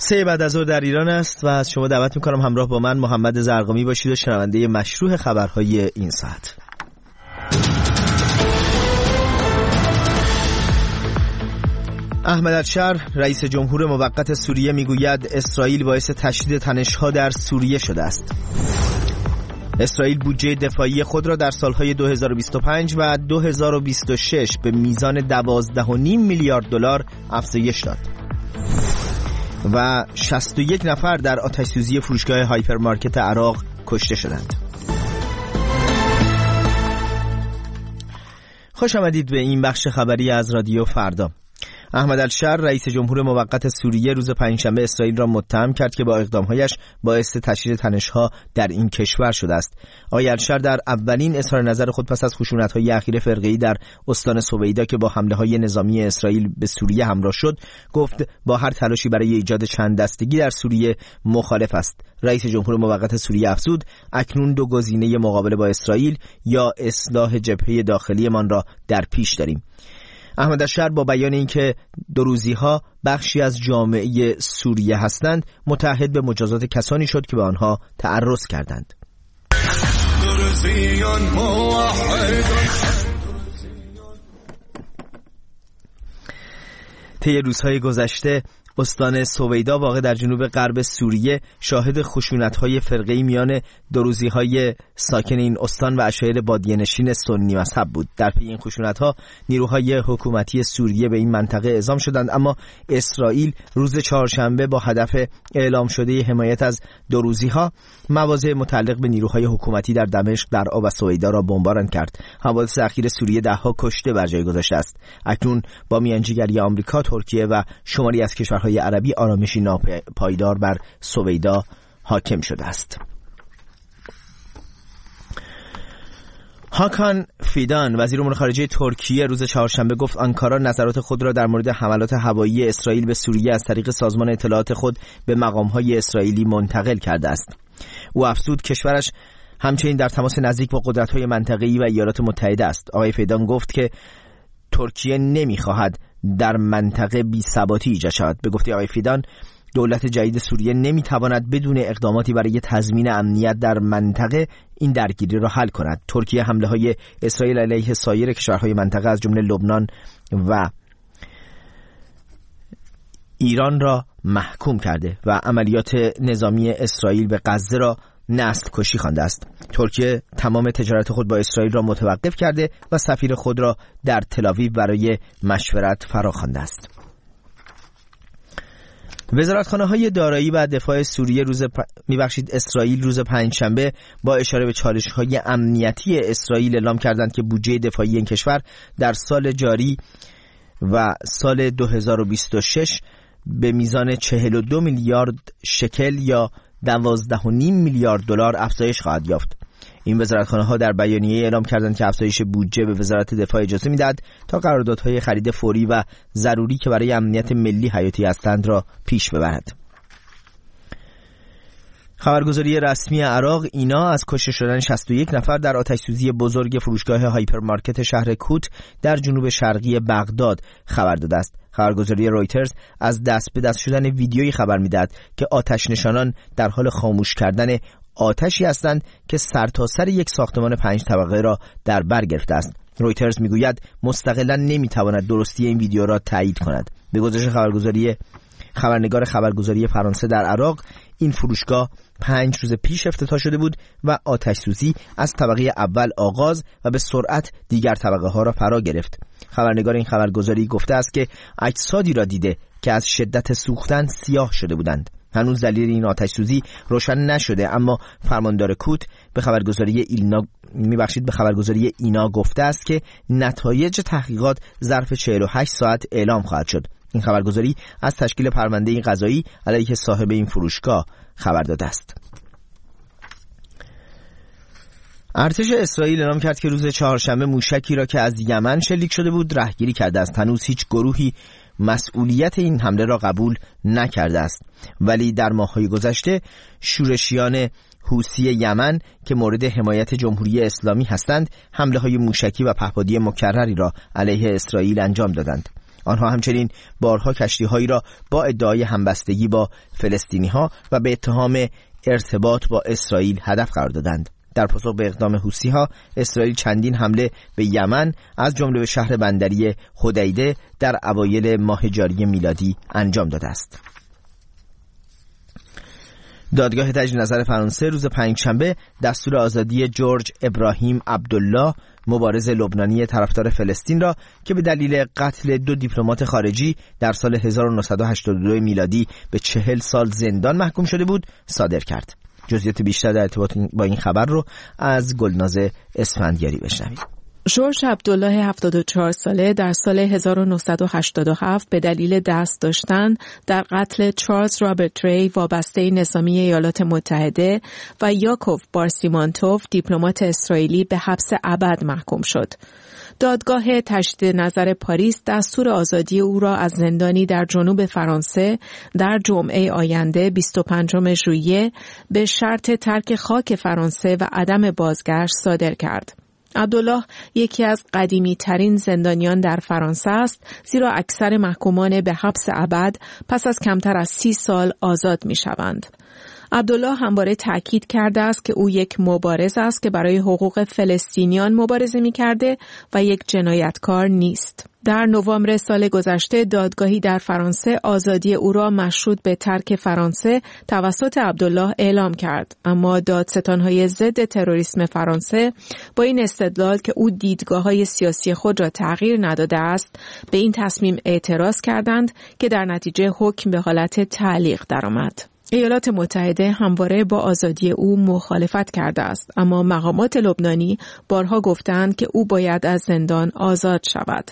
3 بعد از ظهر در ایران است و از شما دعوت میکنم همراه با من محمد زرقامی باشید و شنونده مشروع خبرهای این ساعت. احمد الشر رئیس جمهور موقت سوریه میگوید اسرائیل باعث تشدید تنش‌ها در سوریه شده است. اسرائیل بودجه دفاعی خود را در سالهای 2025 و 2026 به میزان 12.5 میلیارد دلار افزایش داد. و 61 نفر در آتش‌سوزی فروشگاه هایپرمارکت عراق کشته شدند. خوش آمدید به این بخش خبری از رادیو فردا. احمد الشر رئیس جمهور موقت سوریه روز پنجشنبه اسرائیل را متهم کرد که با اقدامهایش باعث تشدید تنش‌ها در این کشور شده است. آقای الشر در اولین اظهار نظر خود پس از خشونت‌های اخیر فرقه‌ای در استان سویدا که با حمله‌های نظامی اسرائیل به سوریه همراه شد، گفت با هر تلاشی برای ایجاد چند دستگی در سوریه مخالف است. رئیس جمهور موقت سوریه افزود اکنون 2 گزینه مقابله با اسرائیل یا اصلاح جبهه داخلیمان را در پیش داریم. احمد الشر با بیان اینکه دروزی‌ها بخشی از جامعه سوریه هستند متعهد به مجازات کسانی شد که به آنها تعرض کردند. طی روزهای گذشته استان سویدا واقع در جنوب غرب سوریه شاهد خشونت‌های فرقه‌ای میان دروزی‌های ساکن این استان و عشایر بادیه‌نشین سنی مذهب بود. در پی این خشونت‌ها نیروهای حکومتی سوریه به این منطقه اعزام شدند، اما اسرائیل روز چهارشنبه با هدف اعلام شده حمایت از دروزی‌ها مواضع متعلق به نیروهای حکومتی در دمشق، درعا و سویدا را بمباران کرد. حوادث اخیر سوریه ده‌ها کشته بر جای گذاشته است. اکنون با میانجیگری آمریکا، ترکیه و شماری از کشورهای عربی آرامشی ناپایدار بر سویدا حاکم شده است. هاکان فیدان وزیر امور خارجه ترکیه روز چهارشنبه گفت آنکارا نظرات خود را در مورد حملات هوایی اسرائیل به سوریه از طریق سازمان اطلاعات خود به مقام‌های اسرائیلی منتقل کرده است. او افزود کشورش همچنین در تماس نزدیک با قدرت‌های منطقه‌ای و ایالات متحده است. آقای فیدان گفت که ترکیه نمی‌خواهد در منطقه بی‌ثباتی ایجاد شود. به گفته آقای فیدان دولت جدید سوریه نمیتواند بدون اقداماتی برای تضمین امنیت در منطقه این درگیری را حل کند. ترکیه حمله‌های اسرائیل علیه سایر کشورهای منطقه از جمله لبنان و ایران را محکوم کرده و عملیات نظامی اسرائیل به غزه را نسل کشی خوانده است. ترکیه تمام تجارت خود با اسرائیل را متوقف کرده و سفیر خود را در تل‌آویو برای مشورت فراخوانده است. وزارتخانه‌های دارایی و دفاع سوریه اسرائیل روز پنجشنبه با اشاره به چالش‌های امنیتی اسرائیل اعلام کردند که بودجه دفاعی این کشور در سال جاری و سال 2026 به میزان 42 میلیارد شکل یا 12.5 میلیارد دلار افزایش خواهد یافت. این وزارتخانه‌ها در بیانیه اعلام کردند که افزایش بودجه به وزارت دفاع اجازه می‌دهد تا قراردادهای خرید فوری و ضروری که برای امنیت ملی حیاتی هستند را پیش ببرد. خبرگزاری رسمی عراق اینا از کشته شدن 61 نفر در آتش‌سوزی بزرگ فروشگاه هایپرمارکت شهر کوت در جنوب شرقی بغداد خبر داده است. خبرگزاری رویترز از دست به دست شدن ویدیویی خبر می‌دهد که آتش نشانان در حال خاموش کردن آتشی هستند که سرتاسر یک ساختمان 5 طبقه را در بر گرفته است. رویترز میگوید مستقلاً نمیتواند درستی این ویدیو را تایید کند. به گزارش خبرنگار خبرگزاری فرانسه در عراق، این فروشگاه 5 روز پیش افتتاح شده بود و آتش سوزی از طبقه اول آغاز و به سرعت دیگر طبقه ها را فرا گرفت. خبرنگار این خبرگزاری گفته است که اجسادی را دیده که از شدت سوختن سیاه شده بودند. هنوز دلیل این آتش سوزی روشن نشده، اما فرماندار کوت به خبرگزاری اینا گفته است که نتایج تحقیقات ظرف 48 ساعت اعلام خواهد شد. این خبرگزاری از تشکیل پرونده قضایی علیه صاحب این فروشگاه خبر داده است. ارتش اسرائیل اعلام کرد که روز چهارشنبه موشکی را که از یمن شلیک شده بود رهگیری کرده است. هنوز هیچ گروهی مسئولیت این حمله را قبول نکرده است، ولی در ماه‌های گذشته شورشیان حوثی یمن که مورد حمایت جمهوری اسلامی هستند حمله‌های موشکی و پهپادی مکرری را علیه اسرائیل انجام دادند. آنها همچنین بارها کشتی‌هایی را با ادعای همبستگی با فلسطینی‌ها و به اتهام ارتباط با اسرائیل هدف قرار دادند. در پاسخ به اقدام حوثی‌ها، اسرائیل چندین حمله به یمن از جمله به شهر بندری حدیده در اوایل ماه جاری میلادی انجام داده است. دادگاه تجدید نظر فرانسه روز پنجشنبه دستور آزادی جورج ابراهیم عبدالله، مبارز لبنانی طرفدار فلسطین را که به دلیل قتل 2 دیپلمات خارجی در سال 1982 میلادی به 40 سال زندان محکوم شده بود، صادر کرد. جزئیات بیشتر در ارتباط با این خبر رو از گلناز اسفندیاری بشنوید. جورج عبدالله 74 ساله در سال 1987 به دلیل دست داشتن در قتل چارلز رابرت ری وابسته نظامی ایالات متحده و یاکوف بارسیمانتوف دیپلمات اسرائیلی به حبس ابد محکوم شد. دادگاه تجدید نظر پاریس دستور آزادی او را از زندانی در جنوب فرانسه در جمعه آینده 25 ژوئیه به شرط ترک خاک فرانسه و عدم بازگشت صادر کرد. عبدالله یکی از قدیمی ترین زندانیان در فرانسه است، زیرا اکثر محکومان به حبس ابد پس از کمتر از 30 سال آزاد می شوند. عبدالله همواره تأکید کرده است که او یک مبارز است که برای حقوق فلسطینیان مبارزه می کرده و یک جنایتکار نیست. در نوامبر سال گذشته دادگاهی در فرانسه آزادی او را مشروط به ترک فرانسه توسط عبدالله اعلام کرد، اما دادستان‌های ضد تروریسم فرانسه با این استدلال که او دیدگاه‌های سیاسی خود را تغییر نداده است به این تصمیم اعتراض کردند که در نتیجه حکم به حالت تعلیق درآمد. ایالات متحده همواره با آزادی او مخالفت کرده است، اما مقامات لبنانی بارها گفتند که او باید از زندان آزاد شود.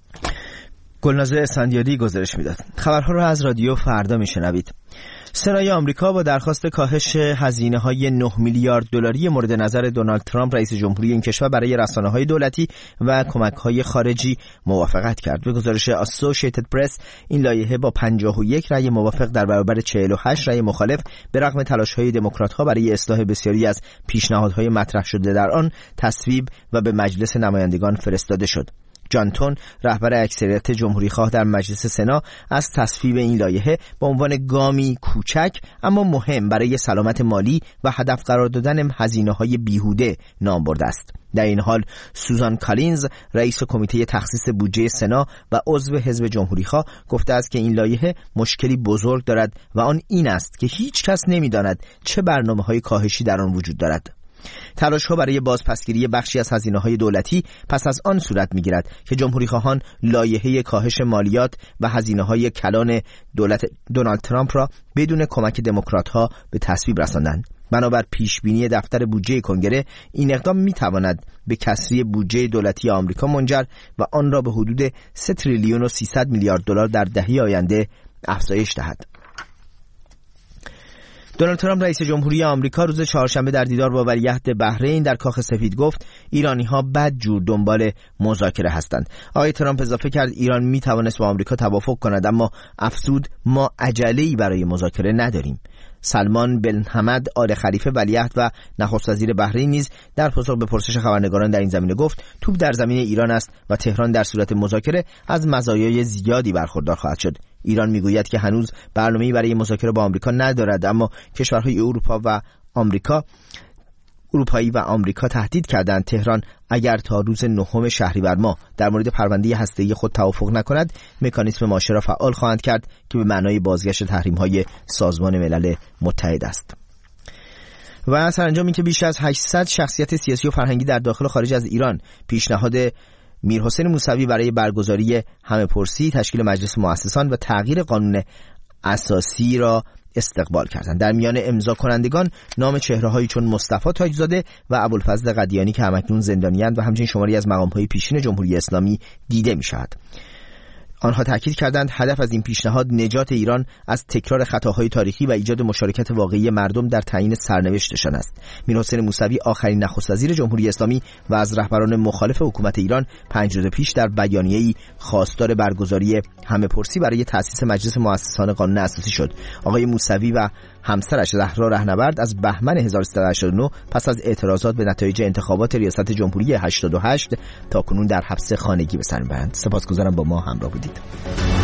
گلناز اسفندیاری گزارش میداد. خبرها را از رادیو فردا میشنوید. سنای آمریکا با درخواست کاهش هزینه‌های 9 میلیارد دلاری مورد نظر دونالد ترامپ رئیس جمهوری این کشور برای رسانه‌های دولتی و کمک‌های خارجی موافقت کرد. به گزارش اسوسییتد پرس این لایحه با 51 رأی موافق در برابر 48 رأی مخالف به رغم تلاش‌های دموکرات‌ها برای اصلاح بسیاری از پیشنهادهای مطرح شده در آن تصویب و به مجلس نمایندگان فرستاده شد. جان تون، رهبر اکثریت جمهوری‌خواه در مجلس سنا، از تصویب این لایحه به عنوان گامی کوچک اما مهم برای سلامت مالی و هدف قرار دادن هزینه‌های بیهوده نام برده است. در این حال سوزان کالینز، رئیس کمیته تخصیص بودجه سنا و عضو حزب جمهوری‌خواه، گفته است که این لایحه مشکلی بزرگ دارد و آن این است که هیچ کس نمی‌داند چه برنامه‌های کاهشی در آن وجود دارد. تلاش‌ها برای بازپسگیری بخشی از هزینه‌های دولتی پس از آن صورت می‌گیرد که جمهوری‌خواهان لایحه کاهش مالیات و هزینه‌های کلان دولت دونالد ترامپ را بدون کمک دموکرات‌ها به تصویب رساندند. بنابر پیشبینی دفتر بودجه کنگره، این اقدام می‌تواند به کسری بودجه دولتی آمریکا منجر و آن را به حدود 3 تریلیون و 300 میلیارد دلار در دهه آینده افزایش دهد. دونالد ترامپ رئیس جمهوری آمریکا روز چهارشنبه در دیدار با ولیعهد بحرین در کاخ سفید گفت ایرانی‌ها بدجور دنبال مذاکره هستند. آقای ترامپ اضافه کرد ایران می‌توانست با آمریکا توافق کند، اما افزود ما عجله‌ای برای مذاکره نداریم. سلمان بن حمد آل خلیفه ولیعهد و نخست وزیر بحرین نیز در پاسخ به پرسش خبرنگاران در این زمینه گفت توپ در زمین ایران است و تهران در صورت مذاکره از مزایای زیادی برخوردار خواهد شد. ایران میگوید که هنوز برنامه‌ای برای مذاکره با آمریکا ندارد، اما کشورهای اروپایی و آمریکا تهدید کردند تهران اگر تا روز 9 شهریور ماه در مورد پرونده هسته‌ای خود توافق نکند، مکانیزم ماشه را فعال خواهند کرد که به معنای بازگشت تحریم‌های سازمان ملل متحد است. و سرانجام اینکه بیش از 800 شخصیت سیاسی و فرهنگی در داخل و خارج از ایران پیشنهاد میرحسین موسوی برای برگزاری همه‌پرسی، تشکیل مجلس مؤسسان و تغییر قانون اساسی را استقبال کردند. در میان امضا کنندگان نام چهره‌هایی چون مصطفی تاجزاده و ابوالفضل قدیانی که همکنون زندانی‌اند و همچنین شماری از مقام‌های پیشین جمهوری اسلامی دیده می‌شود. آنها تاکید کردند هدف از این پیشنهاد نجات ایران از تکرار خطاهای تاریخی و ایجاد مشارکت واقعی مردم در تعیین سرنوشتشان است. میرحسین موسوی آخرین نخست وزیر جمهوری اسلامی و از رهبران مخالف حکومت ایران 5 روز پیش در بیانیه‌ای خواستار برگزاری همه‌پرسی برای تأسیس مجلس مؤسسان قانون اساسی شد. آقای موسوی و همسرش زهرا رهنورد از بهمن 1389 پس از اعتراضات به نتایج انتخابات ریاست جمهوری 88 تا کنون در حبس خانگی به سر می‌برند. سپاسگزارم با ما همراه بودید. باشید.